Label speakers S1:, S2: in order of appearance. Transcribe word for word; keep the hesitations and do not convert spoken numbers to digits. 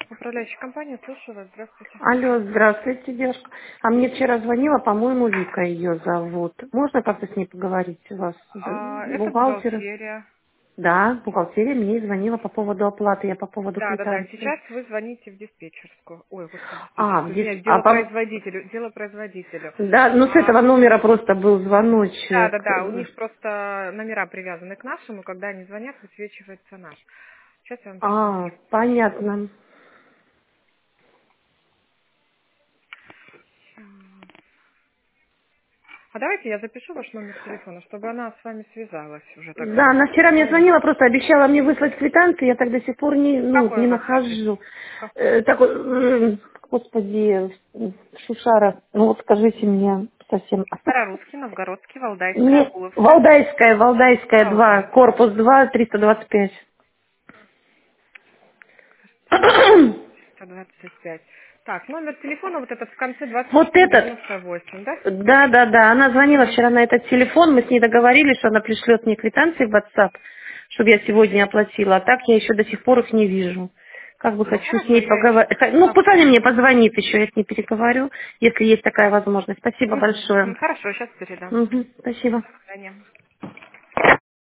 S1: Управляющая компания, слушаю вас, здравствуйте.
S2: Алло, здравствуйте, девушка. А мне вчера звонила, по-моему, Вика ее зовут. Можно как-то с ней поговорить у вас?
S1: А, это
S2: Бухгалтер?
S1: бухгалтерия.
S2: Да, бухгалтерия мне звонила по поводу оплаты, я по поводу
S1: Да, да, да.
S2: квитанции.
S1: Сейчас вы звоните в диспетчерскую. Ой, господи,
S2: А,
S1: диспетчерскую.
S2: в дис-
S1: Извиняюсь,
S2: а по...
S1: делопроизводителю. Делопроизводителю.
S2: Да, ну с
S1: А,
S2: этого номера просто был
S1: да, да,
S2: звоночек.
S1: да. У них просто номера привязаны к нашему. Когда они звонят, высвечивается наш. Сейчас я вам все
S2: А,
S1: напишу.
S2: понятно.
S1: А давайте я запишу ваш номер телефона, чтобы она с вами связалась уже
S2: Да,
S1: тогда.
S2: она вчера мне
S1: Правильно?
S2: звонила, просто обещала мне выслать квитанции, я так до сих пор не, ну,
S1: Какой
S2: не
S1: у вас адрес?
S2: нахожу.
S1: Как-
S2: Э, такой, м, господи, Шушара, ну вот скажите мне совсем.
S1: Старорусский, Новгородский, Валдайская,
S2: Не,
S1: Акуловская.
S2: Валдайская, Валдайская два,
S1: Валдайская.
S2: корпус два, триста двадцать пять.
S1: сто двадцать пять. Так, номер телефона вот этот в конце двадцать
S2: Вот
S1: четыре
S2: этот,
S1: девяносто восемь, да?
S2: да, да, да, она звонила
S1: Угу.
S2: вчера на этот телефон, мы с ней договорились, что она пришлет мне квитанции в WhatsApp, чтобы я сегодня оплатила, а так я еще до сих пор их не вижу. Как бы
S1: Ну,
S2: хочу с
S1: хорошо,
S2: ней
S1: я еще
S2: поговорить. Ну, пусть она мне
S1: оформлю.
S2: позвонит еще, я с ней переговорю, если есть такая возможность. Спасибо
S1: Угу,
S2: большое.
S1: угу. Хорошо, сейчас передам.
S2: Мгм, спасибо.
S1: До свидания.